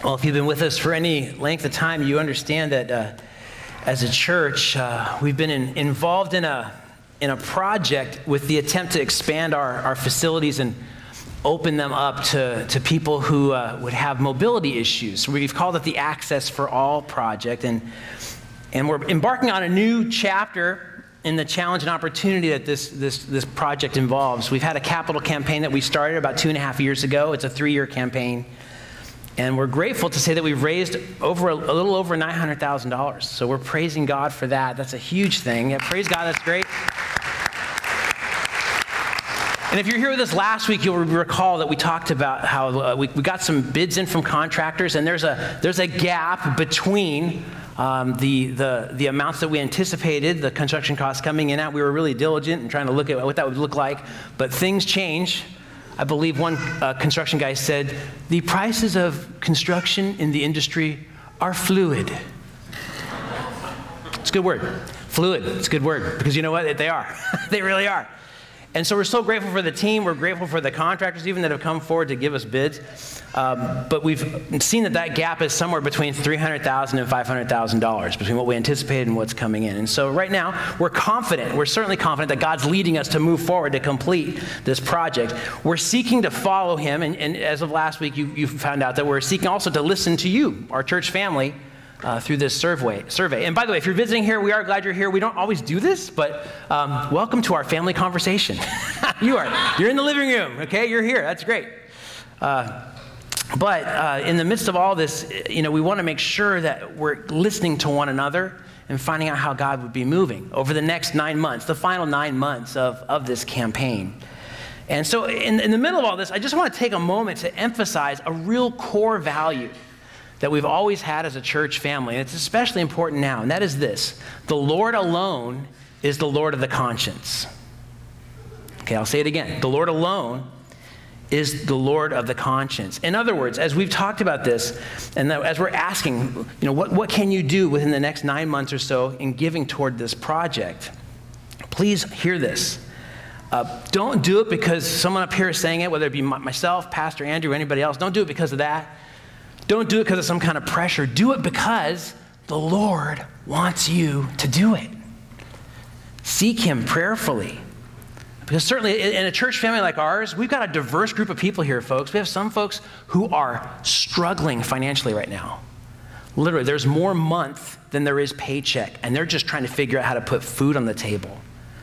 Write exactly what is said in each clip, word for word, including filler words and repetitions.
Well, if you've been with us for any length of time, you understand that uh, as a church, uh, we've been in, involved in a in a project with the attempt to expand our, our facilities and open them up to, to people who uh, would have mobility issues. We've called it the Access for All project, and and we're embarking on a new chapter in the challenge and opportunity that this this this project involves. We've had a capital campaign that we started about two and a half years ago. It's a three-year campaign. And we're grateful to say that we've raised over a, a little over nine hundred thousand dollars. So we're praising God for that. That's a huge thing. Yeah, praise God, that's great. And if you're here with us last week, you'll recall that we talked about how uh, we, we got some bids in from contractors, and there's a there's a gap between um, the, the, the amounts that we anticipated, the construction costs coming in at. We were really diligent in trying to look at what that would look like, but things change. I believe one uh, construction guy said, the prices of construction in the industry are fluid. It's a good word. Fluid, it's a good word, because you know what? They are. They really are. And so we're so grateful for the team. We're grateful for the contractors even that have come forward to give us bids. Um, but we've seen that that gap is somewhere between three hundred thousand dollars and five hundred thousand dollars between what we anticipated and what's coming in. And so right now, we're confident, we're certainly confident that God's leading us to move forward to complete this project. We're seeking to follow him. And, and as of last week, you, you found out that we're seeking also to listen to you, our church family, Uh, through this survey. survey. And by the way, if you're visiting here, we are glad you're here. We don't always do this, but um, welcome to our family conversation. you are. You're in the living room, okay? You're here. That's great. Uh, but uh, in the midst of all this, you know, we want to make sure that we're listening to one another and finding out how God would be moving over the next nine months, the final nine months of, of this campaign. And so in, in the middle of all this, I just want to take a moment to emphasize a real core value that we've always had as a church family, and it's especially important now, and that is this: the Lord alone is the Lord of the conscience. Okay, I'll say it again. The Lord alone is the Lord of the conscience. In other words, as we've talked about this, and as we're asking, you know, what, what can you do within the next nine months or so in giving toward this project? Please hear this. Uh, don't do it because someone up here is saying it, whether it be myself, Pastor Andrew, or anybody else. Don't do it because of that. Don't do it because of some kind of pressure. Do it because the Lord wants you to do it. Seek him prayerfully. Because certainly in a church family like ours, we've got a diverse group of people here, folks. We have some folks who are struggling financially right now. Literally, there's more month than there is paycheck, and they're just trying to figure out how to put food on the table.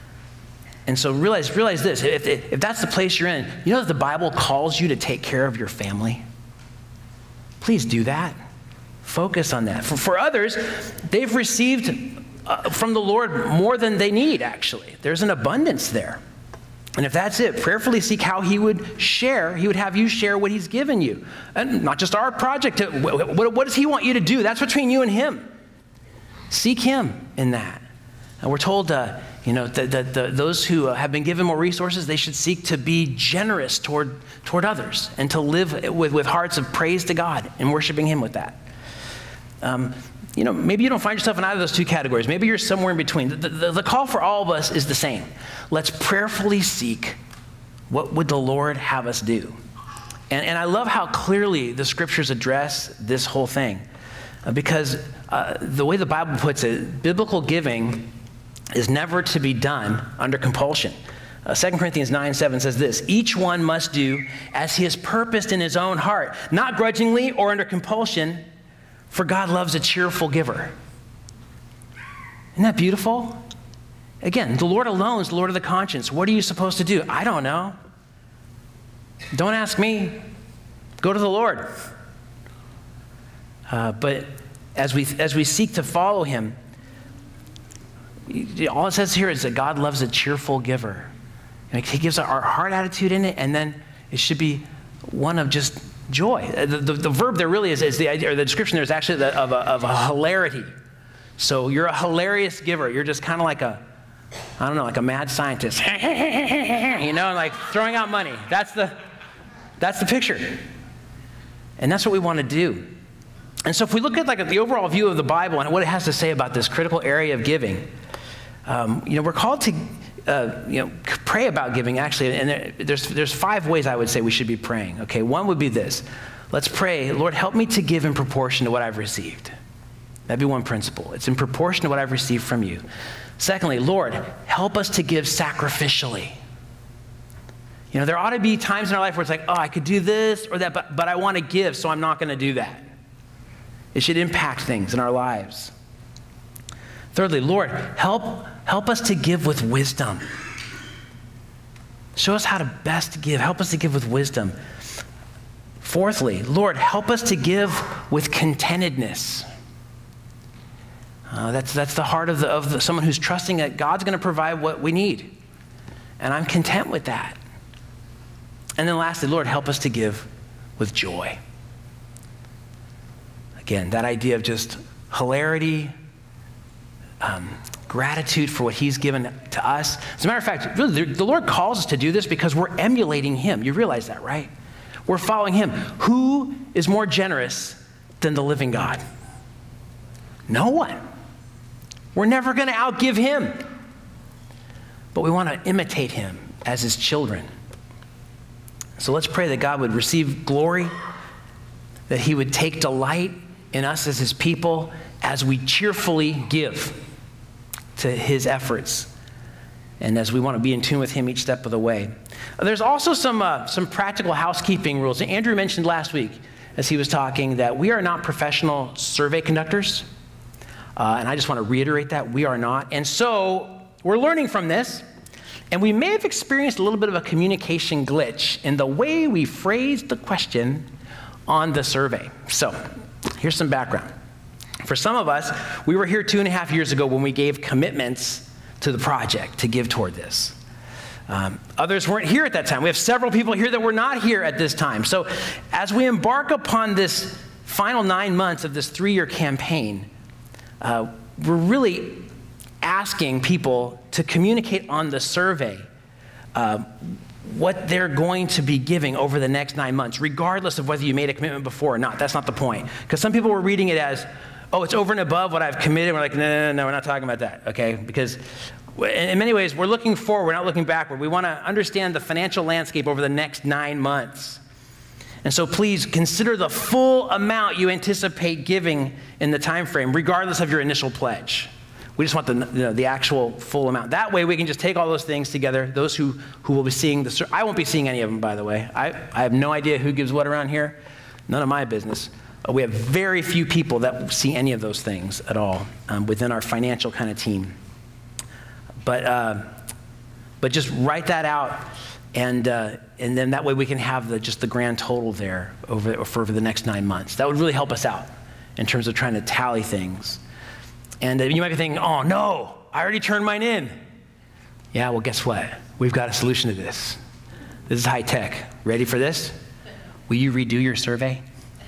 And so realize, realize this, if, if that's the place you're in, you know that the Bible calls you to take care of your family? Please do that. Focus on that. For, for others, they've received uh, from the Lord more than they need, actually. There's an abundance there. And if that's it, prayerfully seek how he would share, he would have you share what he's given you. And not just our project. What, what, what does he want you to do? That's between you and him. Seek him in that. And we're told, uh, you know, that the, the, those who have been given more resources, they should seek to be generous toward, toward others and to live with, with hearts of praise to God and worshiping him with that. Um, you know, maybe you don't find yourself in either of those two categories. Maybe you're somewhere in between. The, the, the call for all of us is the same. Let's prayerfully seek what would the Lord have us do. And, and I love how clearly the scriptures address this whole thing. Uh, because uh, the way the Bible puts it, biblical giving is never to be done under compulsion. Uh, Second Corinthians nine seven says this: each one must do as he has purposed in his own heart, not grudgingly or under compulsion, for God loves a cheerful giver. Isn't that beautiful? Again, the Lord alone is the Lord of the conscience. What are you supposed to do? I don't know. Don't ask me. Go to the Lord. Uh, but as we as we seek to follow him, all it says here is that God loves a cheerful giver. And he gives our heart attitude in it, and then it should be one of just joy. The, the, the verb there really is, is the idea, or the description there is actually the, of, a, of a hilarity. So you're a hilarious giver. You're just kind of like a, I don't know, like a mad scientist. You know, like throwing out money. That's the, that's the picture. And that's what we want to do. And so if we look at like the overall view of the Bible and what it has to say about this critical area of giving, um, you know, we're called to, uh, you know, pray about giving actually. And there, there's there's five ways I would say we should be praying. Okay, one would be this: let's pray, Lord, help me to give in proportion to what I've received. That'd be one principle. It's in proportion to what I've received from you. Secondly, Lord, help us to give sacrificially. You know, there ought to be times in our life where it's like, oh, I could do this or that, but, but I want to give, so I'm not going to do that. It should impact things in our lives. Thirdly, Lord, help, help us to give with wisdom. Show us how to best give. Help us to give with wisdom. Fourthly, Lord, help us to give with contentedness. Uh, that's, that's the heart of, the, of the, someone who's trusting that God's going to provide what we need. And I'm content with that. And then lastly, Lord, help us to give with joy. Again, that idea of just hilarity, um, gratitude for what he's given to us. As a matter of fact, really, the, the Lord calls us to do this because we're emulating him. You realize that, right? We're following him. Who is more generous than the living God? No one. We're never going to outgive him. But we want to imitate him as his children. So let's pray that God would receive glory, that he would take delight in us as his people as we cheerfully give to his efforts and as we want to be in tune with him each step of the way. There's also some, uh, some practical housekeeping rules. Andrew mentioned last week as he was talking that we are not professional survey conductors. Uh, and I just want to reiterate that we are not. And so we're learning from this. And we may have experienced a little bit of a communication glitch in the way we phrased the question on the survey. So here's some background. For some of us, we were here two and a half years ago when we gave commitments to the project to give toward this. Um, others weren't here at that time. We have several people here that were not here at this time. So as we embark upon this final nine months of this three-year campaign, uh, we're really asking people to communicate on the survey uh, what they're going to be giving over the next nine months, regardless of whether you made a commitment before or not. That's not the point. Because some people were reading it as, oh, it's over and above what I've committed. We're like, no, no, no, no, we're not talking about that, okay? Because in many ways, we're looking forward, we're not looking backward. We want to understand the financial landscape over the next nine months. And so please consider the full amount you anticipate giving in the time frame, regardless of your initial pledge. We just want the, you know, the actual full amount. That way we can just take all those things together. Those who, who will be seeing the, I won't be seeing any of them, by the way. I, I have no idea who gives what around here. None of my business. Uh, we have very few people that see any of those things at all um, within our financial kind of team. But, uh, but just write that out, and, uh, and then that way we can have the, just the grand total there over, for over the next nine months. That would really help us out in terms of trying to tally things. And uh, you might be thinking, oh, no, I already turned mine in. Yeah, well, guess what? We've got a solution to this. This is high tech. Ready for this? Will you redo your survey?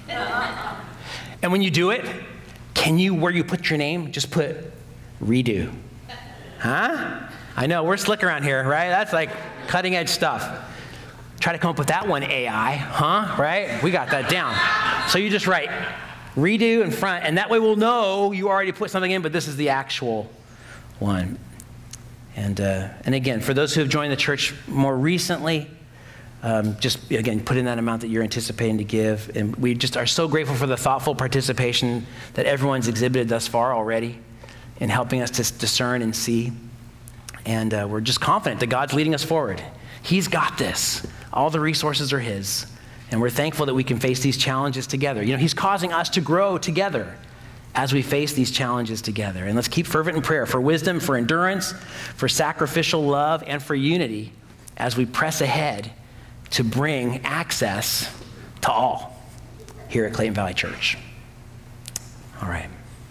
And when you do it, can you, where you put your name, just put redo? Huh? I know, we're slick around here, right? That's like cutting edge stuff. Try to come up with that one, A I, huh? Right? We got that down. So you just write redo in front, and that way we'll know you already put something in, but this is the actual one. And uh, and again, for those who have joined the church more recently, um, just again, put in that amount that you're anticipating to give. And we just are so grateful for the thoughtful participation that everyone's exhibited thus far already in helping us to discern and see. And uh, we're just confident that God's leading us forward. He's got this. All the resources are his. And we're thankful that we can face these challenges together. You know, he's causing us to grow together as we face these challenges together. And let's keep fervent in prayer for wisdom, for endurance, for sacrificial love, and for unity as we press ahead to bring access to all here at Clayton Valley Church. All right.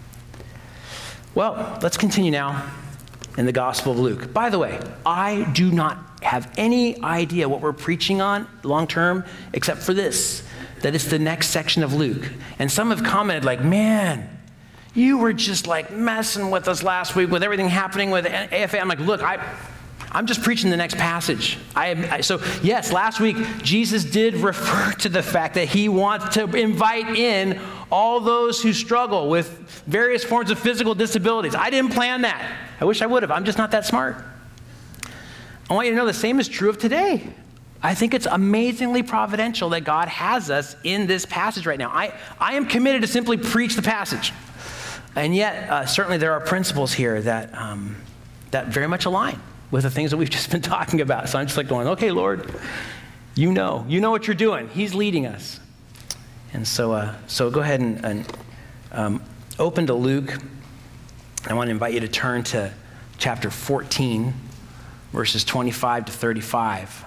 Well, let's continue now in the Gospel of Luke. By the way, I do not have any idea what we're preaching on long term, except for this, that it's the next section of Luke. And some have commented like, man, you were just like messing with us last week with everything happening with A F A. I'm like, look, I, I'm just preaching the next passage. I, I, so yes, last week, Jesus did refer to the fact that he wants to invite in all those who struggle with various forms of physical disabilities. I didn't plan that. I wish I would have. I'm just not that smart. I want you to know the same is true of today. I think it's amazingly providential that God has us in this passage right now. I, I am committed to simply preach the passage. And yet, uh, certainly there are principles here that, um, that very much align with the things that we've just been talking about. So I'm just like going, okay, Lord, you know. You know what you're doing. He's leading us. And so uh, so go ahead and, and um, open to Luke. I want to invite you to turn to chapter fourteen, verses twenty-five to thirty-five.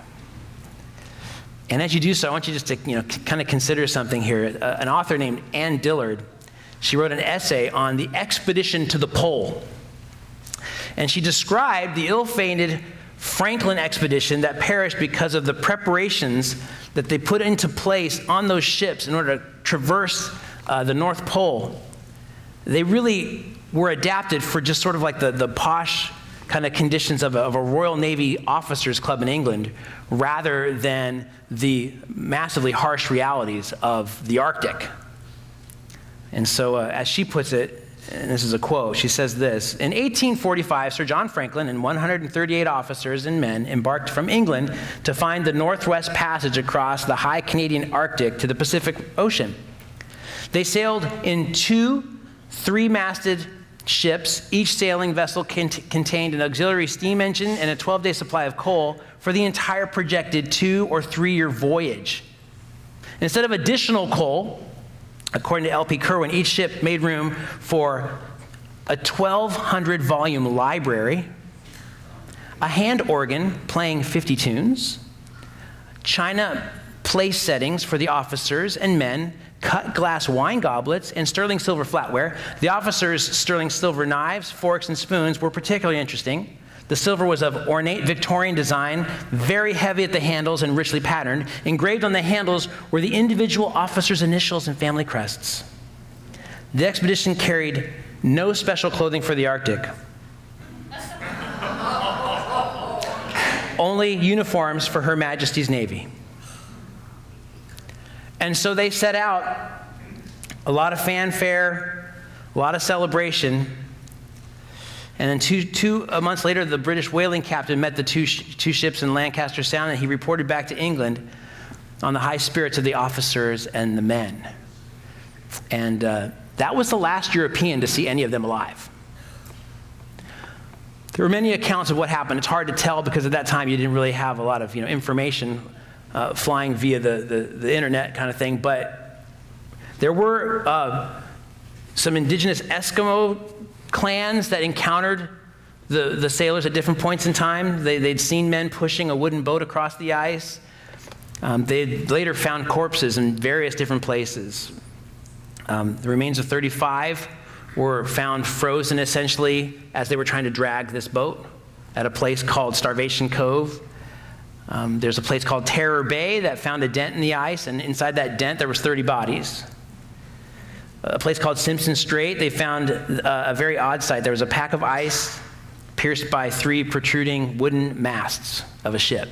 And as you do so, I want you just to you know kind of consider something here. Uh, an author named Ann Dillard, she wrote an essay on the expedition to the pole. And she described the ill-fated Franklin expedition that perished because of the preparations that they put into place on those ships in order to traverse uh, the North Pole. They really were adapted for just sort of like the, the posh kind of conditions of a, of a Royal Navy officers club in England, rather than the massively harsh realities of the Arctic. And so, uh, as she puts it, and this is a quote, she says this: in eighteen forty-five, Sir John Franklin and one hundred thirty-eight officers and men embarked from England to find the Northwest Passage across the high Canadian Arctic to the Pacific Ocean. They sailed in two three-masted ships. Each sailing vessel cont- contained an auxiliary steam engine and a twelve-day supply of coal for the entire projected two- or three-year voyage. Instead of additional coal, according to L P Kerwin, each ship made room for a twelve hundred volume library, a hand organ playing fifty tunes, china place settings for the officers and men, cut glass wine goblets, and sterling silver flatware. The officers' sterling silver knives, forks, and spoons were particularly interesting. The silver was of ornate Victorian design, very heavy at the handles and richly patterned. Engraved on the handles were the individual officers' initials and family crests. The expedition carried no special clothing for the Arctic. Only uniforms for Her Majesty's Navy. And so they set out, a lot of fanfare, a lot of celebration. And then two, two months later, the British whaling captain met the two, sh- two ships in Lancaster Sound, and he reported back to England on the high spirits of the officers and the men. And uh, that was the last European to see any of them alive. There were many accounts of what happened. It's hard to tell because at that time you didn't really have a lot of you know, information uh, flying via the, the, the internet kind of thing. But there were uh, some indigenous Eskimo clans that encountered the, the sailors at different points in time. They, they'd seen men pushing a wooden boat across the ice. Um, they later found corpses in various different places. Um, the remains of thirty-five were found frozen essentially as they were trying to drag this boat at a place called Starvation Cove. Um, there's a place called Terror Bay that found a dent in the ice, and inside that dent there was thirty bodies. A place called Simpson Strait, they found a, a very odd sight. There was a pack of ice pierced by three protruding wooden masts of a ship.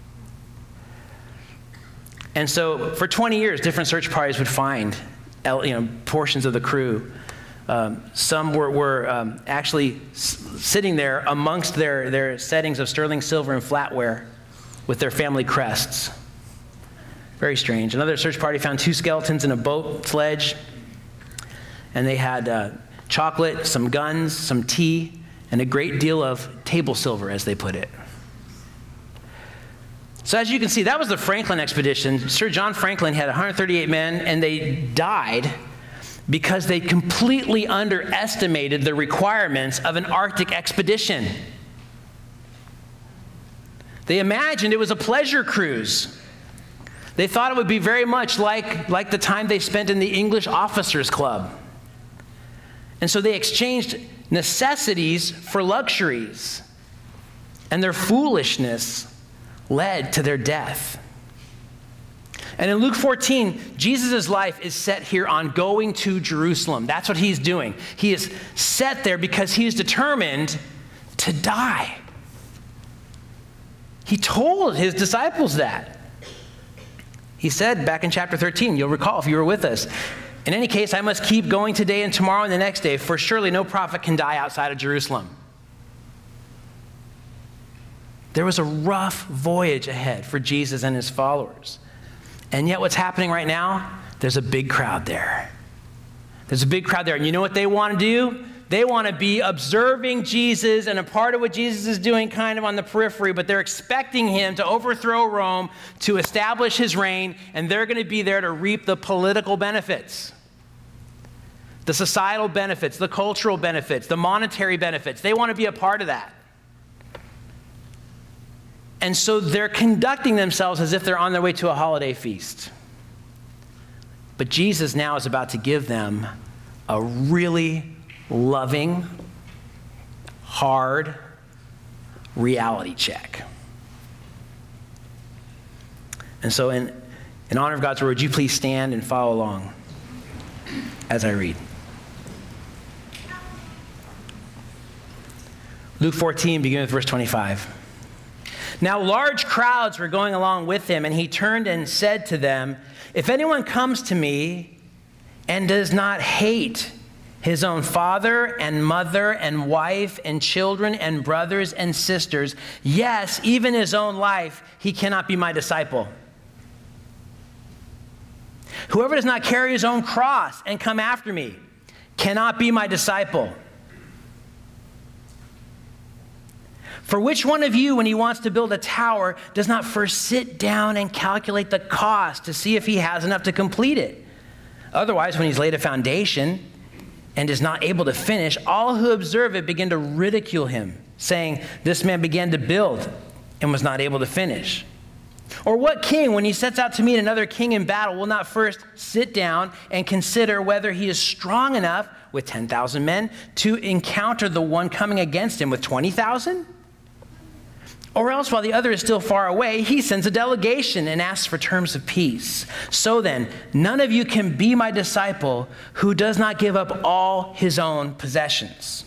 And so for twenty years, different search parties would find you know, portions of the crew. Um, some were, were um, actually s- sitting there amongst their, their settings of sterling silver and flatware with their family crests. Very strange. Another search party found two skeletons in a boat sledge. And they had uh, chocolate, some guns, some tea, and a great deal of table silver, as they put it. So as you can see, that was the Franklin expedition. Sir John Franklin had one hundred thirty-eight men, and they died because they completely underestimated the requirements of an Arctic expedition. They imagined it was a pleasure cruise. They thought it would be very much like, like the time they spent in the English Officers Club. And so they exchanged necessities for luxuries. And their foolishness led to their death. And in Luke fourteen, Jesus' life is set here on going to Jerusalem. That's what he's doing. He is set there because he is determined to die. He told his disciples that. He said back in chapter thirteen, you'll recall if you were with us, in any case, I must keep going today and tomorrow and the next day, for surely no prophet can die outside of Jerusalem. There was a rough voyage ahead for Jesus and his followers. And yet what's happening right now? There's a big crowd there. There's a big crowd there. And you know what they want to do? They want to be observing Jesus and a part of what Jesus is doing kind of on the periphery, but they're expecting him to overthrow Rome, to establish his reign, and they're going to be there to reap the political benefits, the societal benefits, the cultural benefits, the monetary benefits. They want to be a part of that. And so they're conducting themselves as if they're on their way to a holiday feast. But Jesus now is about to give them a really loving, hard reality check. And so in, in honor of God's word, would you please stand and follow along as I read. Luke fourteen, beginning with verse twenty-five. Now large crowds were going along with him, and he turned and said to them, if anyone comes to me and does not hate his own father and mother and wife and children and brothers and sisters, yes, even his own life, he cannot be my disciple. Whoever does not carry his own cross and come after me cannot be my disciple. For which one of you, when he wants to build a tower, does not first sit down and calculate the cost to see if he has enough to complete it? Otherwise, when he's laid a foundation and is not able to finish, all who observe it begin to ridicule him, saying, this man began to build and was not able to finish. Or what king, when he sets out to meet another king in battle, will not first sit down and consider whether he is strong enough with ten thousand men to encounter the one coming against him with twenty thousand? Or else, while the other is still far away, he sends a delegation and asks for terms of peace. So then, none of you can be my disciple who does not give up all his own possessions.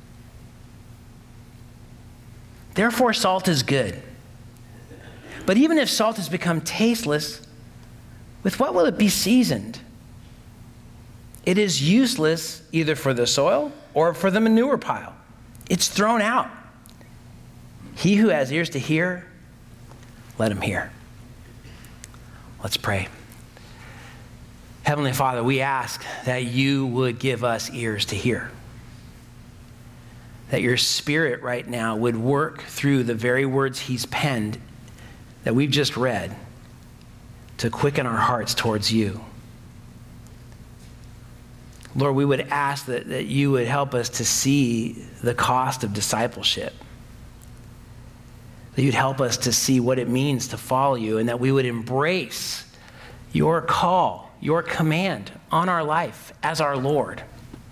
Therefore, salt is good. But even if salt has become tasteless, with what will it be seasoned? It is useless either for the soil or for the manure pile. It's thrown out. He who has ears to hear, let him hear. Let's pray. Heavenly Father, we ask that you would give us ears to hear. That your Spirit right now would work through the very words he's penned that we've just read to quicken our hearts towards you. Lord, we would ask that, that you would help us to see the cost of discipleship. That you'd help us to see what it means to follow you, and that we would embrace your call, your command on our life as our Lord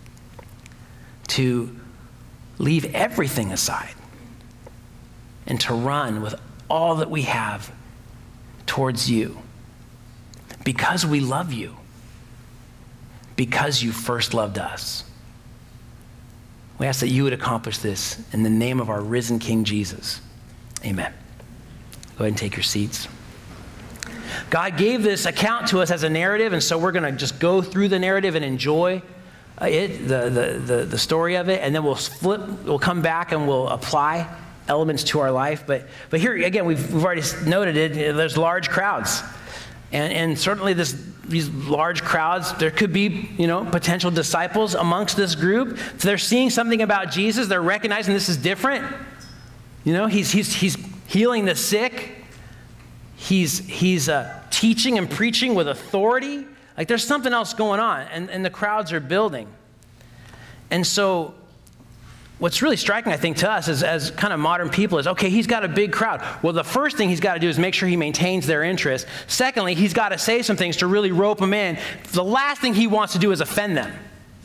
to leave everything aside and to run with all that we have towards you because we love you, because you first loved us. We ask that you would accomplish this in the name of our risen King Jesus. Amen. Go ahead and take your seats. God gave this account to us as a narrative, and so we're going to just go through the narrative and enjoy it, the, the, the, the story of it, and then we'll flip, we'll come back and we'll apply elements to our life. But but here, again, we've, we've already noted it, there's large crowds. And, and certainly this, these large crowds, there could be, you know, potential disciples amongst this group. So they're seeing something about Jesus. They're recognizing this is different. You know, he's, he's, he's healing the sick. He's, he's uh, teaching and preaching with authority. Like there's something else going on, and, and the crowds are building. And so what's really striking, I think, to us as, as kind of modern people is, okay, he's got a big crowd. Well, the first thing he's got to do is make sure he maintains their interest. Secondly, he's got to say some things to really rope them in. The last thing he wants to do is offend them.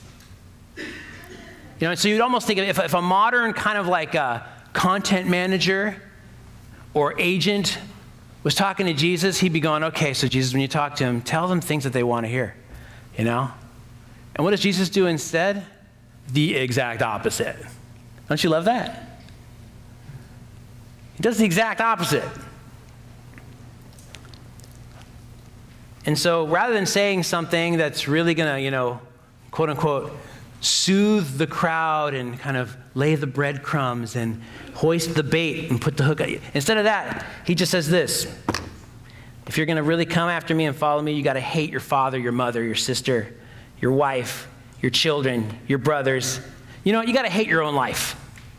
You know, so you'd almost think of if, if a modern kind of like a content manager or agent was talking to Jesus, he'd be going, okay, so Jesus, when you talk to him, tell them things that they want to hear, you know? And what does Jesus do instead? The exact opposite. Don't you love that? He does the exact opposite. And so rather than saying something that's really going to, you know, quote unquote, soothe the crowd and kind of lay the breadcrumbs and hoist the bait and put the hook. Instead of that, he just says this: if you're going to really come after me and follow me, you got to hate your father, your mother, your sister, your wife, your children, your brothers. You know, you got to hate your own life.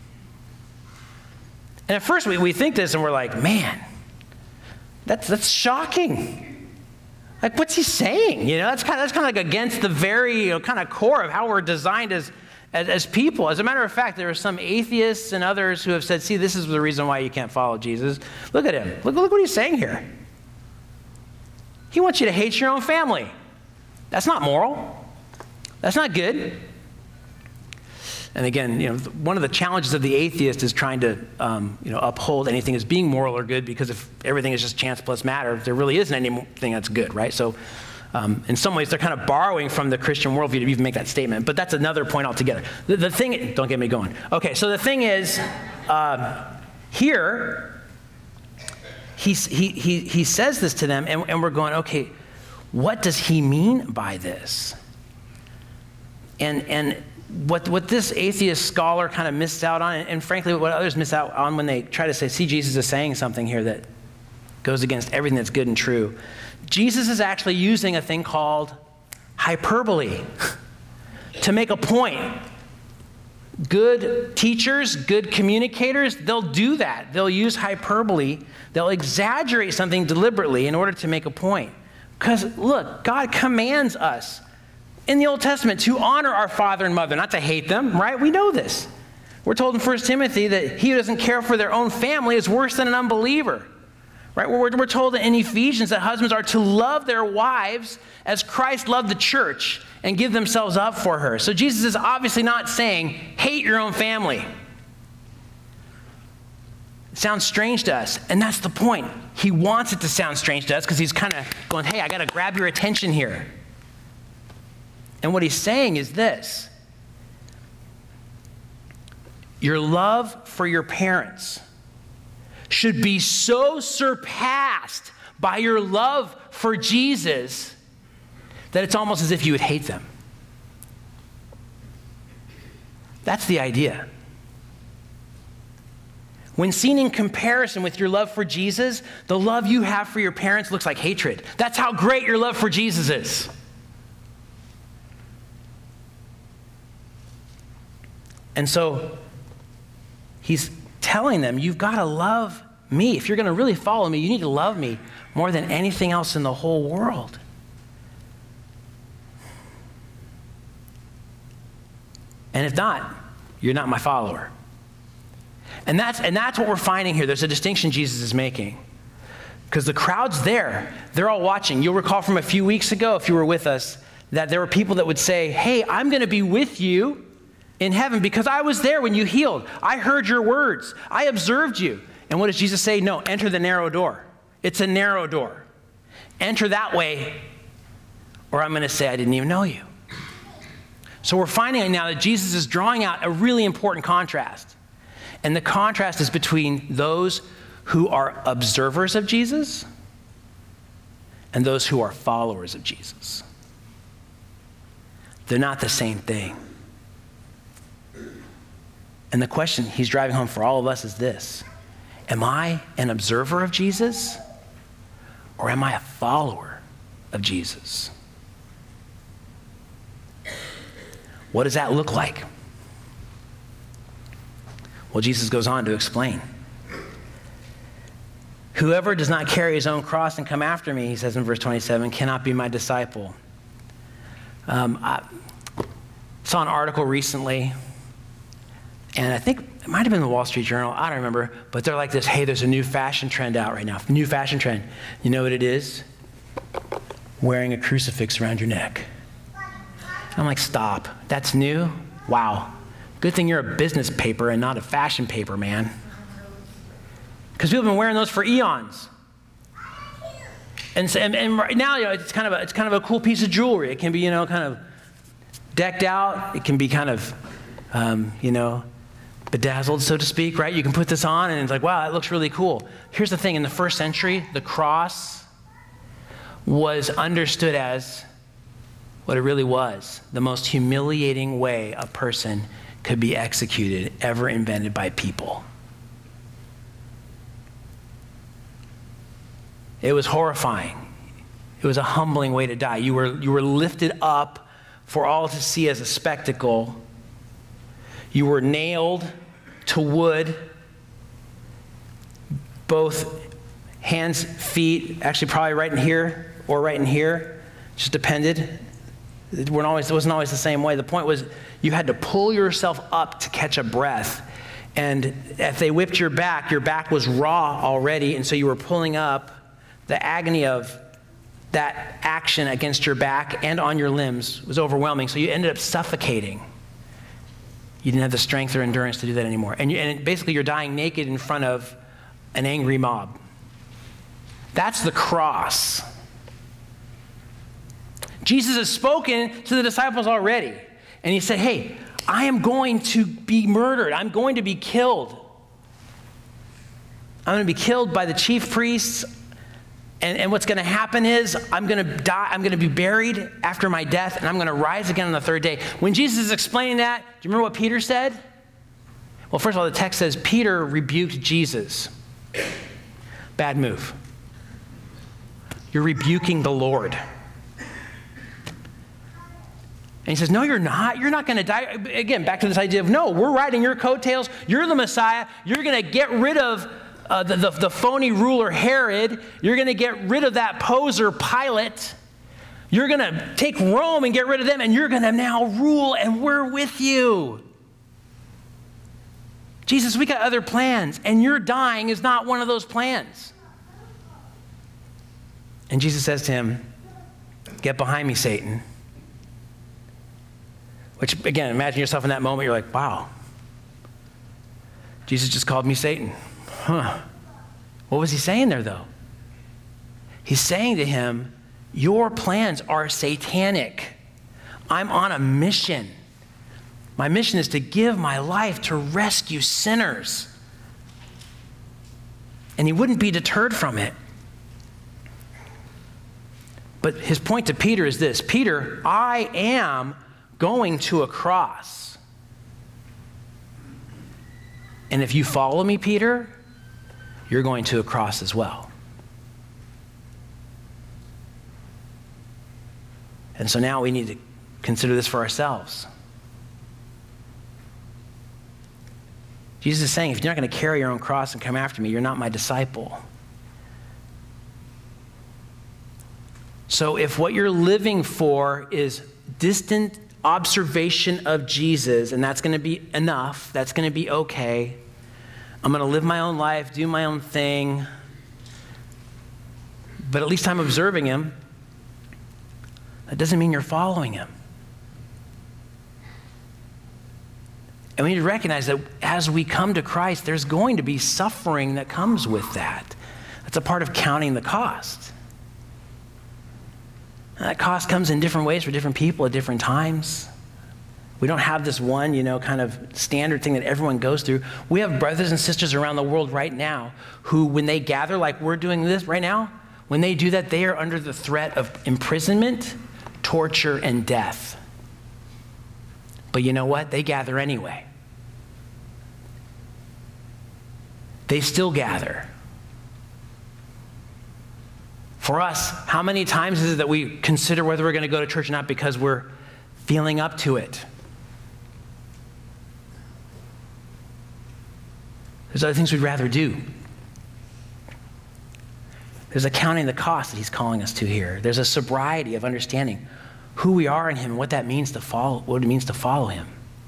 And at first we, we think this and we're like, man, that's, that's shocking. Like, what's he saying? You know, that's kind of, that's kind of like against the very, you know, kind of core of how we're designed as, as, as people. As a matter of fact, there are some atheists and others who have said, see, this is the reason why you can't follow Jesus. Look at him. Look, look what he's saying here. He wants you to hate your own family. That's not moral. That's not good. And again, you know, one of the challenges of the atheist is trying to, um, you know, uphold anything as being moral or good, because if everything is just chance plus matter, there really isn't anything that's good, right? So um, in some ways, they're kind of borrowing from the Christian worldview to even make that statement, but that's another point altogether. The, the thing, don't get me going. Okay, so the thing is, um, here, he, he, he, he says this to them, and, and we're going, okay, what does he mean by this? And, and, What, what this atheist scholar kind of missed out on, and, and frankly what others miss out on when they try to say, see, Jesus is saying something here that goes against everything that's good and true. Jesus is actually using a thing called hyperbole to make a point. Good teachers, good communicators, they'll do that. They'll use hyperbole. They'll exaggerate something deliberately in order to make a point. Because look, God commands us in the Old Testament to honor our father and mother, not to hate them, right? We know this. We're told in First Timothy that he who doesn't care for their own family is worse than an unbeliever, right? We're, we're told in Ephesians that husbands are to love their wives as Christ loved the church and give themselves up for her. So Jesus is obviously not saying, hate your own family. It sounds strange to us, and that's the point. He wants it to sound strange to us because he's kind of going, hey, I got to grab your attention here. And what he's saying is this: your love for your parents should be so surpassed by your love for Jesus that it's almost as if you would hate them. That's the idea. When seen in comparison with your love for Jesus, the love you have for your parents looks like hatred. That's how great your love for Jesus is. And so he's telling them, you've got to love me. If you're going to really follow me, you need to love me more than anything else in the whole world. And if not, you're not my follower. And that's, and that's what we're finding here. There's a distinction Jesus is making. Because the crowd's there. They're all watching. You'll recall from a few weeks ago, if you were with us, that there were people that would say, hey, I'm going to be with you in heaven because I was there when you healed. I heard your words. I observed you. And what does Jesus say? No, enter the narrow door. It's a narrow door. Enter that way, or I'm going to say I didn't even know you. So we're finding now that Jesus is drawing out a really important contrast. And the contrast is between those who are observers of Jesus and those who are followers of Jesus. They're not the same thing. And the question he's driving home for all of us is this: am I an observer of Jesus, or am I a follower of Jesus? What does that look like? Well, Jesus goes on to explain. Whoever does not carry his own cross and come after me, he says in verse twenty-seven, cannot be my disciple. Um, I saw an article recently, and I think it might have been the Wall Street Journal. I don't remember. But they're like this, hey, there's a new fashion trend out right now. New fashion trend. You know what it is? Wearing a crucifix around your neck. I'm like, stop. That's new? Wow. Good thing you're a business paper and not a fashion paper, man. Because people have been wearing those for eons. And, so, and, and right now, you know, it's kind of a, it's kind of a cool piece of jewelry. It can be, you know, kind of decked out. It can be kind of, um, you know, bedazzled, so to speak, right? You can put this on and it's like, wow, that looks really cool. Here's the thing. In the first century, the cross was understood as what it really was, the most humiliating way a person could be executed ever invented by people. It was horrifying. It was a humbling way to die. You were, you were lifted up for all to see as a spectacle. You were nailed to wood, both hands, feet, actually probably right in here or right in here, just depended. It, weren't always, it wasn't always the same way. The point was you had to pull yourself up to catch a breath. And if they whipped your back, your back was raw already, and so you were pulling up. The agony of that action against your back and on your limbs was overwhelming, so you ended up suffocating. You didn't have the strength or endurance to do that anymore. And, you, and basically you're dying naked in front of an angry mob. That's the cross. Jesus has spoken to the disciples already, and he said, hey, I am going to be murdered. I'm going to be killed. I'm going to be killed by the chief priests. And, and what's going to happen is I'm going to die, I'm going to be buried after my death, and I'm going to rise again on the third day. When Jesus is explaining that, do you remember what Peter said? Well, first of all, the text says Peter rebuked Jesus. Bad move. You're rebuking the Lord. And he says, no, you're not. You're not going to die. Again, back to this idea of, no, we're riding your coattails. You're the Messiah. You're going to get rid of Uh, the, the, the phony ruler Herod. You're going to get rid of that poser Pilate. You're going to take Rome and get rid of them, and you're going to now rule, and we're with you. Jesus, we got other plans, and your dying is not one of those plans. And Jesus says to him, get behind me, Satan. Which, again, imagine yourself in that moment. You're like, wow, Jesus just called me Satan. Huh. What was he saying there, though? He's saying to him, your plans are satanic. I'm on a mission. My mission is to give my life to rescue sinners. And he wouldn't be deterred from it. But his point to Peter is this: Peter, I am going to a cross. And if you follow me, Peter, you're going to a cross as well. And so now we need to consider this for ourselves. Jesus is saying, if you're not going to carry your own cross and come after me, you're not my disciple. So if what you're living for is distant observation of Jesus, and that's going to be enough, that's going to be okay, I'm going to live my own life, do my own thing, but at least I'm observing him, that doesn't mean you're following him. And we need to recognize that as we come to Christ, there's going to be suffering that comes with that. That's a part of counting the cost. And that cost comes in different ways for different people at different times. We don't have this one, you know, kind of standard thing that everyone goes through. We have brothers and sisters around the world right now who, when they gather like we're doing this right now, when they do that, they are under the threat of imprisonment, torture, and death. But you know what? They gather anyway. They still gather. For us, how many times is it that we consider whether we're going to go to church or not because we're feeling up to it? There's other things we'd rather do. There's a counting the cost that he's calling us to here. There's a sobriety of understanding who we are in him and what that means to follow, what it means to follow him.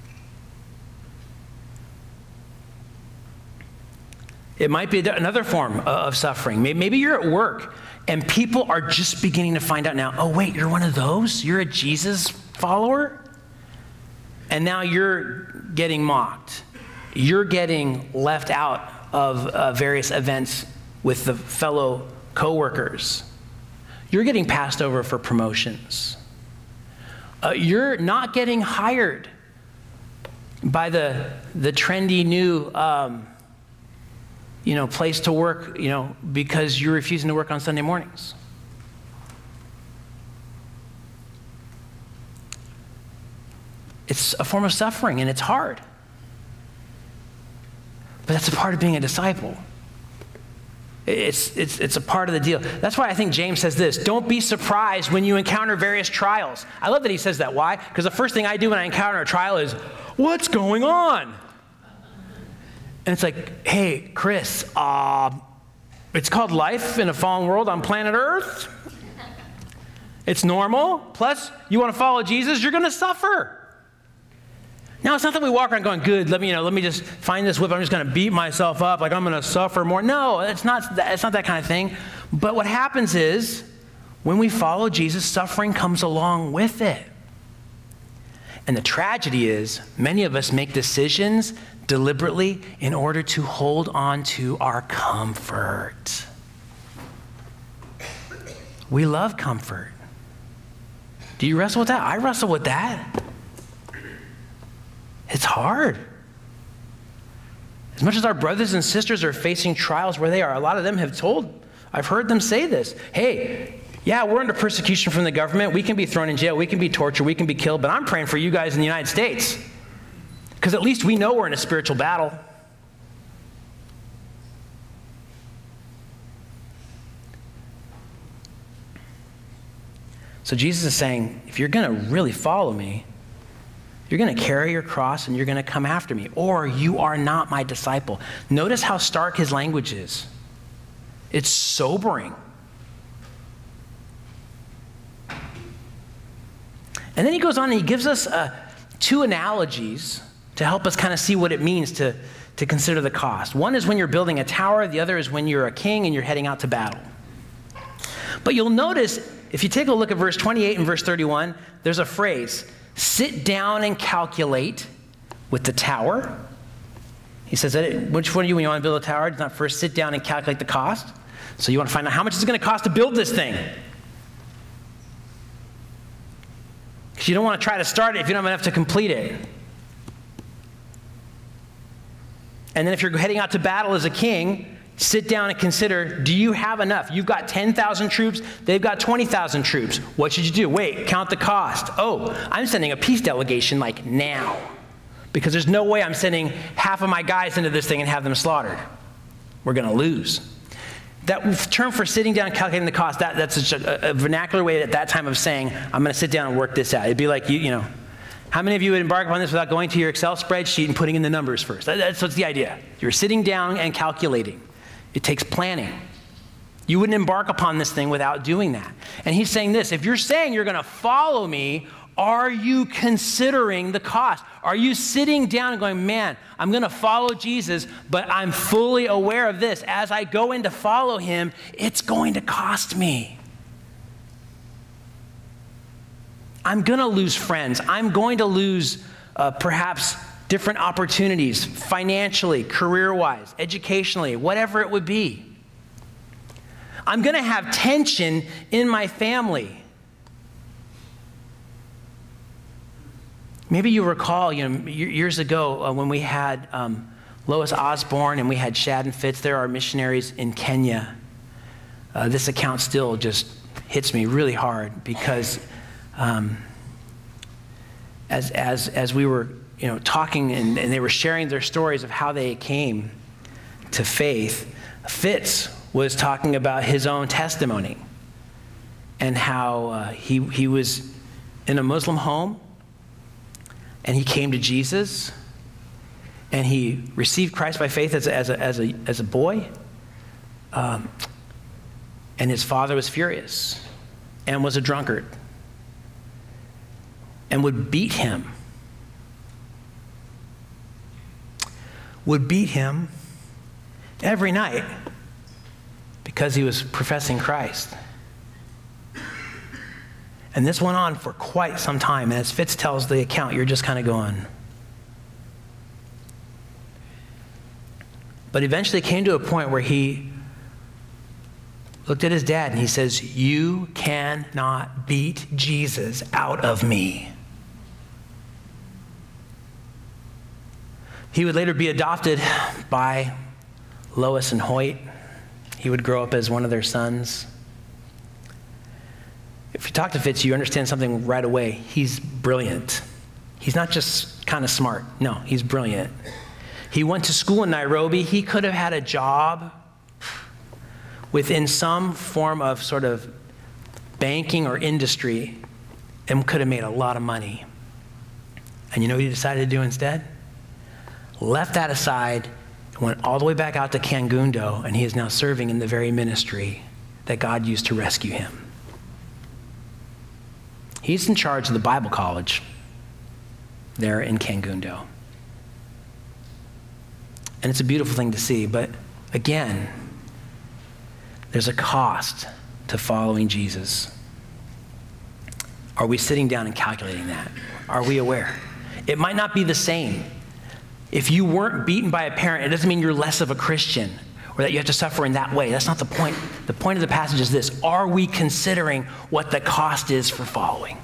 It might be another form of suffering. Maybe you're at work and people are just beginning to find out now, oh wait, you're one of those? You're a Jesus follower? And now you're getting mocked. You're getting left out of uh, various events with the fellow coworkers. You're getting passed over for promotions. Uh, you're not getting hired by the, the trendy new um, you know, place to work, you know, because you're refusing to work on Sunday mornings. It's a form of suffering, and it's hard. But that's a part of being a disciple. It's, it's, it's a part of the deal. That's why I think James says this: don't be surprised when you encounter various trials. I love that he says that. Why? Because the first thing I do when I encounter a trial is, what's going on? And it's like, hey, Chris, uh, it's called life in a fallen world on planet Earth. It's normal. Plus, you want to follow Jesus, you're going to suffer. Now, it's not that we walk around going, good, let me, you know, let me just find this whip. I'm just going to beat myself up, like I'm going to suffer more. No, it's not, that, it's not that kind of thing. But what happens is, when we follow Jesus, suffering comes along with it. And the tragedy is, many of us make decisions deliberately in order to hold on to our comfort. We love comfort. Do you wrestle with that? I wrestle with that. It's hard. As much as our brothers and sisters are facing trials where they are, a lot of them have told, I've heard them say this, hey, yeah, we're under persecution from the government. We can be thrown in jail. We can be tortured. We can be killed. But I'm praying for you guys in the United States, because at least we know we're in a spiritual battle. So Jesus is saying, if you're going to really follow me, you're going to carry your cross and you're going to come after me, or you are not my disciple. Notice how stark his language is. It's sobering. And then he goes on and he gives us uh, two analogies to help us kind of see what it means to, to consider the cost. One is when you're building a tower. The other is when you're a king and you're heading out to battle. But you'll notice, if you take a look at verse twenty-eight and verse thirty-one, there's a phrase, sit down and calculate with the tower. He says, which one of you, when you want to build a tower, does not first sit down and calculate the cost? So you want to find out how much it's going to cost to build this thing. Because you don't want to try to start it if you don't have enough to complete it. And then if you're heading out to battle as a king, sit down and consider, do you have enough? You've got ten thousand troops, they've got twenty thousand troops. What should you do? Wait, count the cost. Oh, I'm sending a peace delegation like now, because there's no way I'm sending half of my guys into this thing and have them slaughtered. We're going to lose. That term for sitting down and calculating the cost, that, that's a, a vernacular way at that time of saying, I'm going to sit down and work this out. It'd be like, you, you know, how many of you would embark upon this without going to your Excel spreadsheet and putting in the numbers first? That, that's what's the idea. You're sitting down and calculating. It takes planning. You wouldn't embark upon this thing without doing that. And he's saying this, if you're saying you're going to follow me, are you considering the cost? Are you sitting down and going, man, I'm going to follow Jesus, but I'm fully aware of this. As I go in to follow him, it's going to cost me. I'm going to lose friends. I'm going to lose uh, perhaps different opportunities, financially, career-wise, educationally, whatever it would be. I'm going to have tension in my family. Maybe you recall, you know, years ago uh, when we had um, Lois Osborne and we had Shad and Fitz. There are missionaries in Kenya. Uh, this account still just hits me really hard because um, as as as we were, you know, talking and, and they were sharing their stories of how they came to faith, Fitz was talking about his own testimony and how uh, he he was in a Muslim home. And he came to Jesus, and he received Christ by faith as a, as a, as a, as a boy. Um, and his father was furious and was a drunkard and would beat him. Would beat him every night because he was professing Christ. And this went on for quite some time. And as Fitz tells the account, you're just kind of going. But eventually came to a point where he looked at his dad and he says, you cannot beat Jesus out of me. He would later be adopted by Lois and Hoyt. He would grow up as one of their sons. If you talk to Fitz, you understand something right away. He's brilliant. He's not just kind of smart. No, he's brilliant. He went to school in Nairobi. He could have had a job within some form of sort of banking or industry and could have made a lot of money. And you know what he decided to do instead? Left that aside, went all the way back out to Kangundo, and he is now serving in the very ministry that God used to rescue him. He's in charge of the Bible college there in Kangundo. And it's a beautiful thing to see, but again, there's a cost to following Jesus. Are we sitting down and calculating that? Are we aware? It might not be the same. If you weren't beaten by a parent, it doesn't mean you're less of a Christian or that you have to suffer in that way. That's not the point. The point of the passage is this: are we considering what the cost is for following?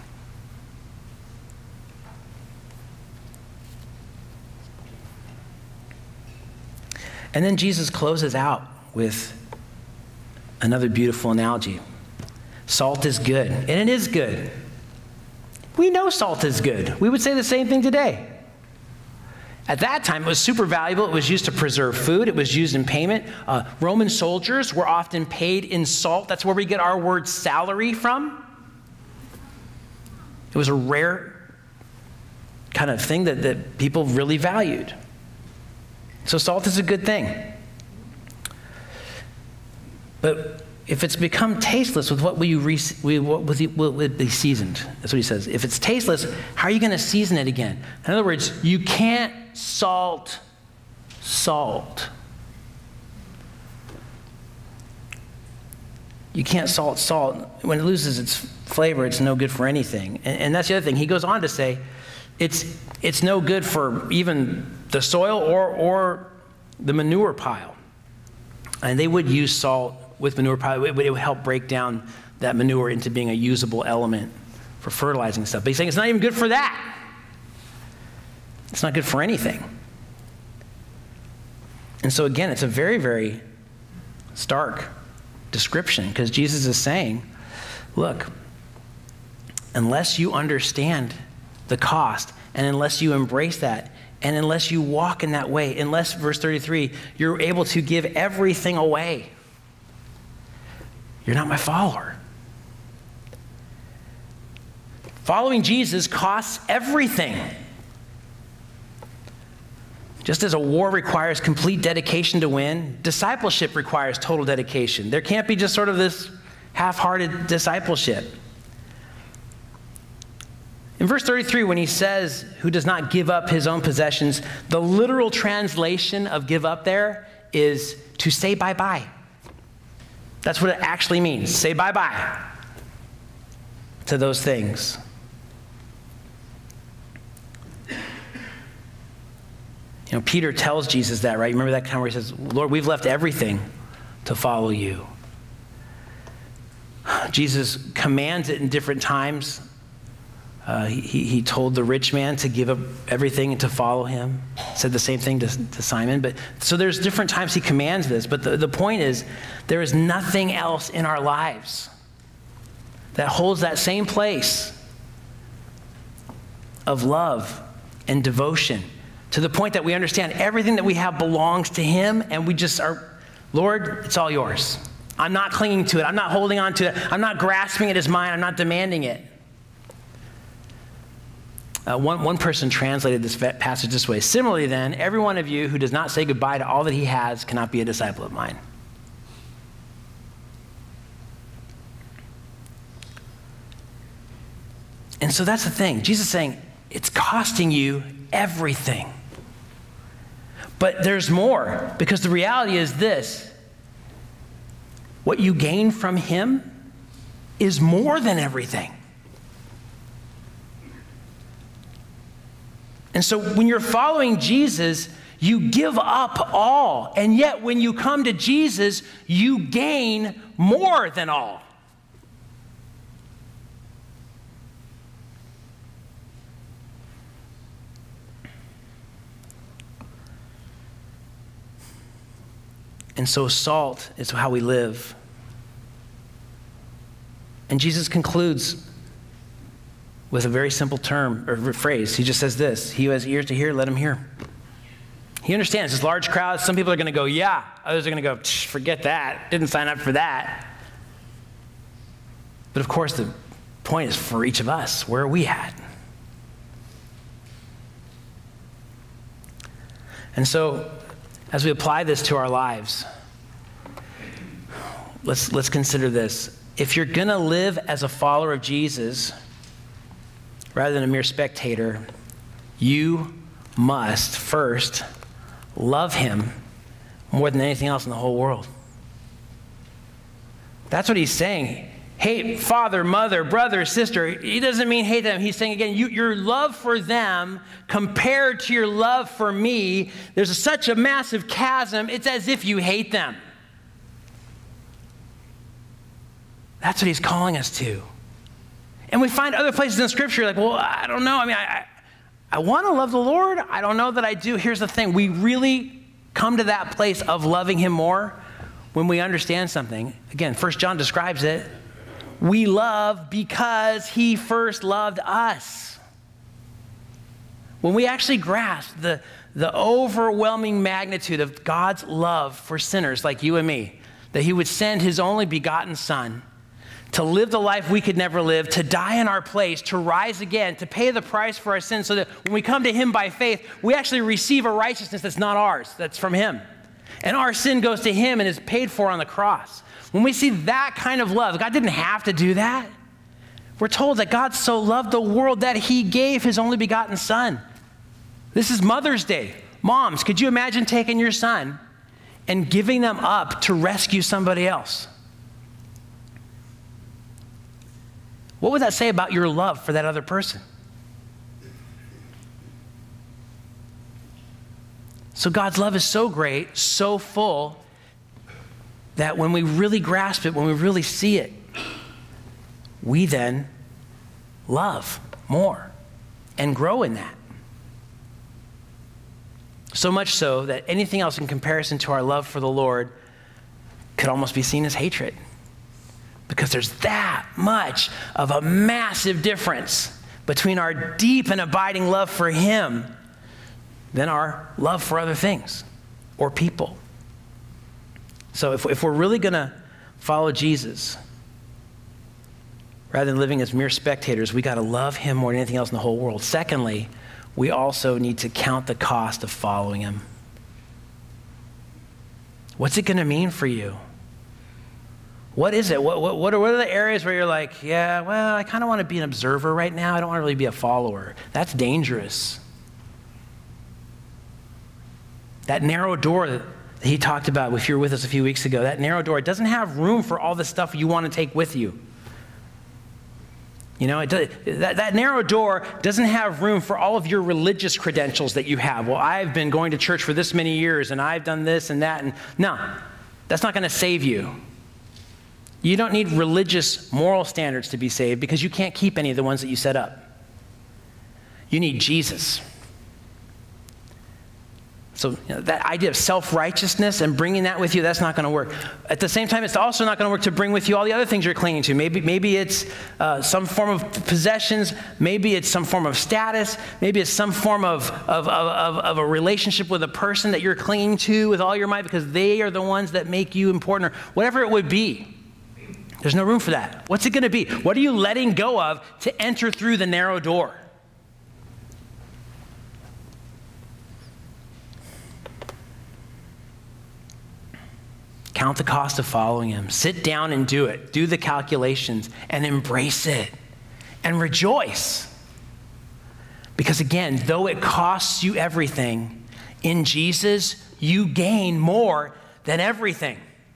And then Jesus closes out with another beautiful analogy. Salt is good, and it is good. We know salt is good. We would say the same thing today. At that time, it was super valuable. It was used to preserve food. It was used in payment. Uh, Roman soldiers were often paid in salt. That's where we get our word salary from. It was a rare kind of thing that, that people really valued. So salt is a good thing. But if it's become tasteless, with what will you re- what will it be seasoned? That's what he says. If it's tasteless, how are you going to season it again? In other words, you can't salt salt. You can't salt salt. When it loses its flavor, it's no good for anything. And, and that's the other thing. He goes on to say, it's it's no good for even the soil or or the manure pile. And they would use salt with manure pile. It would, it would help break down that manure into being a usable element for fertilizing stuff. But he's saying it's not even good for that. It's not good for anything. And so again, it's a very, very stark description, because Jesus is saying, look, unless you understand the cost, and unless you embrace that, and unless you walk in that way, unless, verse thirty-three, you're able to give everything away, you're not my follower. Following Jesus costs everything. Just as a war requires complete dedication to win, discipleship requires total dedication. There can't be just sort of this half-hearted discipleship. In verse thirty-three, when he says, who does not give up his own possessions, the literal translation of give up there is to say bye-bye. That's what it actually means. Say bye-bye to those things. You know, Peter tells Jesus that, right? Remember that time where he says, Lord, we've left everything to follow you. Jesus commands it in different times. Uh, he, he told the rich man to give up everything and to follow him. Said the same thing to, to Simon. But so there's different times he commands this. But the, the point is, there is nothing else in our lives that holds that same place of love and devotion, to the point that we understand everything that we have belongs to him, and we just are, Lord, it's all yours. I'm not clinging to it. I'm not holding on to it. I'm not grasping it as mine. I'm not demanding it. Uh, one, one person translated this passage this way: similarly then, every one of you who does not say goodbye to all that he has cannot be a disciple of mine. And so that's the thing. Jesus is saying, it's costing you everything. But there's more, because the reality is this: what you gain from him is more than everything. And so when you're following Jesus, you give up all. And yet when you come to Jesus, you gain more than all. And so salt is how we live. And Jesus concludes with a very simple term or phrase. He just says this: he who has ears to hear, let him hear. He understands this large crowd. Some people are going to go, yeah. Others are going to go, forget that. Didn't sign up for that. But of course, the point is for each of us, where are we at? And so, as we apply this to our lives, let's, let's consider this. If you're going to live as a follower of Jesus, rather than a mere spectator, you must first love him more than anything else in the whole world. That's what he's saying. Hate father, mother, brother, sister. He doesn't mean hate them. He's saying, again, you, your love for them compared to your love for me, there's a, such a massive chasm, it's as if you hate them. That's what he's calling us to. And we find other places in Scripture like, well, I don't know. I mean, I, I, I want to love the Lord. I don't know that I do. Here's the thing. We really come to that place of loving him more when we understand something. Again, First John describes it. We love because he first loved us. When we actually grasp the, the overwhelming magnitude of God's love for sinners like you and me, that he would send his only begotten son to live the life we could never live, to die in our place, to rise again, to pay the price for our sins so that when we come to him by faith, we actually receive a righteousness that's not ours, that's from him. And our sin goes to him and is paid for on the cross. When we see that kind of love, God didn't have to do that. We're told that God so loved the world that he gave his only begotten son. This is Mother's Day. Moms, could you imagine taking your son and giving them up to rescue somebody else? What would that say about your love for that other person? So God's love is so great, so full, that when we really grasp it, when we really see it, we then love more and grow in that. So much so that anything else in comparison to our love for the Lord could almost be seen as hatred. Because there's that much of a massive difference between our deep and abiding love for him than our love for other things or people. So if, if we're really going to follow Jesus, rather than living as mere spectators, we got to love him more than anything else in the whole world. Secondly, we also need to count the cost of following him. What's it going to mean for you? What is it? What, what, what, are, what are the areas where you're like, yeah, well, I kind of want to be an observer right now. I don't want to really be a follower. That's dangerous. That narrow door that he talked about, if you were with us a few weeks ago, that narrow door, it doesn't have room for all the stuff you want to take with you. You know, it does, that, that narrow door doesn't have room for all of your religious credentials that you have. Well, I've been going to church for this many years, and I've done this and that. And no, that's not going to save you. You don't need religious moral standards to be saved because you can't keep any of the ones that you set up. You need Jesus. So you know, that idea of self-righteousness and bringing that with you, that's not going to work. At the same time, it's also not going to work to bring with you all the other things you're clinging to. Maybe, maybe it's uh, some form of possessions. Maybe it's some form of status. Maybe it's some form of, of, of, of a relationship with a person that you're clinging to with all your might because they are the ones that make you important, or whatever it would be. There's no room for that. What's it going to be? What are you letting go of to enter through the narrow door? Count the cost of following him. Sit down and do it. Do the calculations and embrace it and rejoice. Because again, though it costs you everything, in Jesus, you gain more than everything.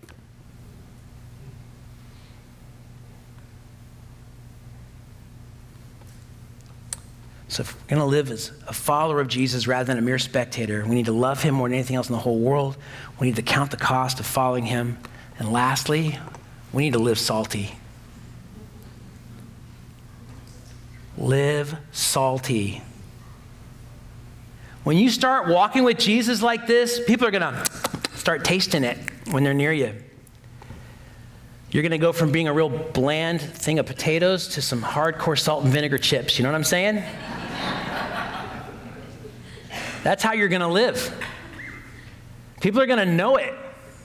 So if we're going to live as a follower of Jesus rather than a mere spectator, we need to love him more than anything else in the whole world. We need to count the cost of following him. And lastly, we need to live salty. Live salty. When you start walking with Jesus like this, people are going to start tasting it when they're near you. You're going to go from being a real bland thing of potatoes to some hardcore salt and vinegar chips. You know what I'm saying? That's how you're going to live. People are going to know it.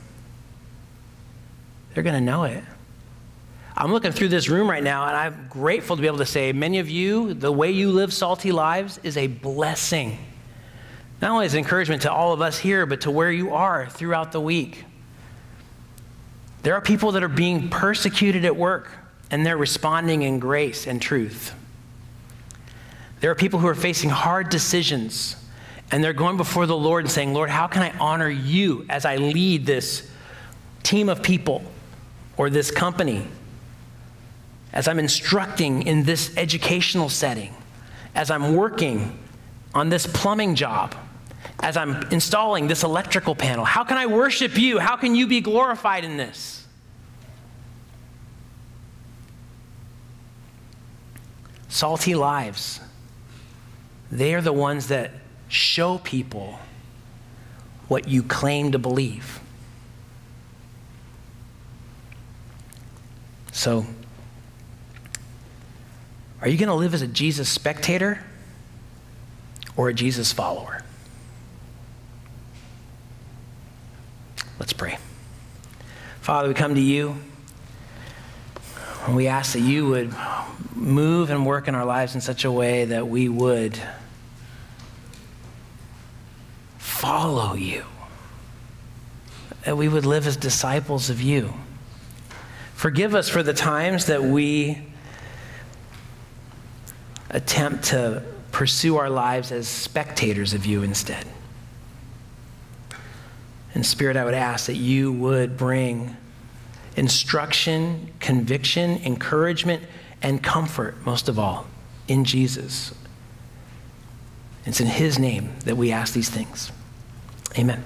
They're going to know it. I'm looking through this room right now, and I'm grateful to be able to say, many of you, the way you live salty lives is a blessing. Not only is it encouragement to all of us here, but to where you are throughout the week. There are people that are being persecuted at work, and they're responding in grace and truth. There are people who are facing hard decisions, and they're going before the Lord and saying, Lord, how can I honor you as I lead this team of people or this company, as I'm instructing in this educational setting, as I'm working on this plumbing job, as I'm installing this electrical panel? How can I worship you? How can you be glorified in this? Salty lives. They are the ones that show people what you claim to believe. So, are you going to live as a Jesus spectator or a Jesus follower? Let's pray. Father, we come to you, and we ask that you would move and work in our lives in such a way that we would follow you, that we would live as disciples of you. Forgive us for the times that we attempt to pursue our lives as spectators of you instead. In Spirit, I would ask that you would bring instruction, conviction, encouragement, and comfort, most of all, in Jesus. It's in his name that we ask these things. Amen.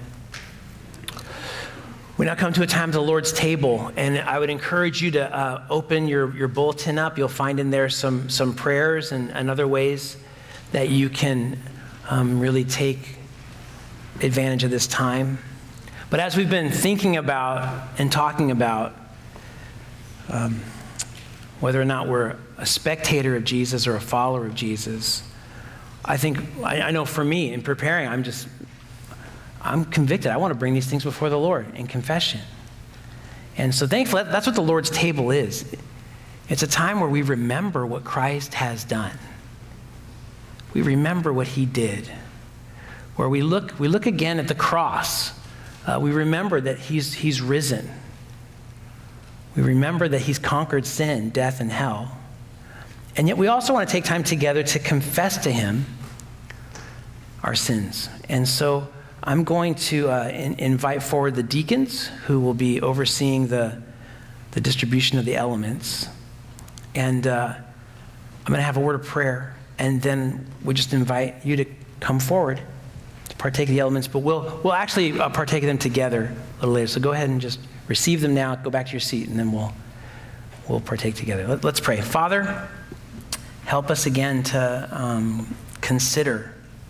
We now come to a time of the Lord's table, and I would encourage you to uh, open your, your bulletin up. You'll find in there some, some prayers and, and other ways that you can um, really take advantage of this time. But as we've been thinking about and talking about um, whether or not we're a spectator of Jesus or a follower of Jesus, I think, I, I know for me, in preparing, I'm just, I'm convicted. I want to bring these things before the Lord in confession. And so thankfully, that's what the Lord's table is. It's a time where we remember what Christ has done. We remember what he did. Where we look, we look again at the cross. Uh, we remember that he's, he's risen. We remember that he's conquered sin, death, and hell. And yet we also want to take time together to confess to him our sins. And so I'm going to uh, in, invite forward the deacons who will be overseeing the, the distribution of the elements. And uh, I'm going to have a word of prayer, and then we just invite you to come forward to partake of the elements, but we'll, we'll actually uh, partake of them together a little later. So go ahead and just receive them now, go back to your seat, and then we'll, we'll partake together. Let, let's pray. Father, help us again to um, consider,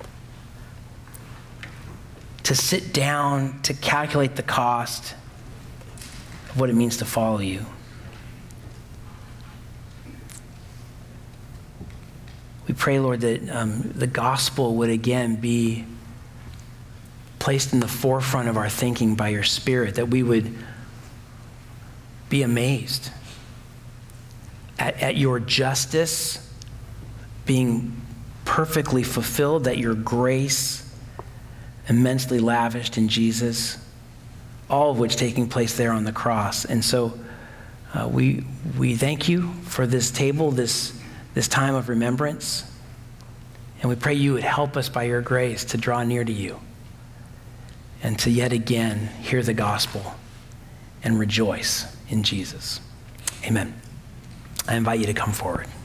to sit down, to calculate the cost of what it means to follow you. We pray, Lord, that um, the gospel would again be placed in the forefront of our thinking by your Spirit, that we would be amazed at, at your justice being perfectly fulfilled, that your grace immensely lavished in Jesus, all of which taking place there on the cross. And so uh, we we thank you for this table, this, this time of remembrance. And we pray you would help us by your grace to draw near to you and to yet again hear the gospel and rejoice in Jesus. Amen. I invite you to come forward.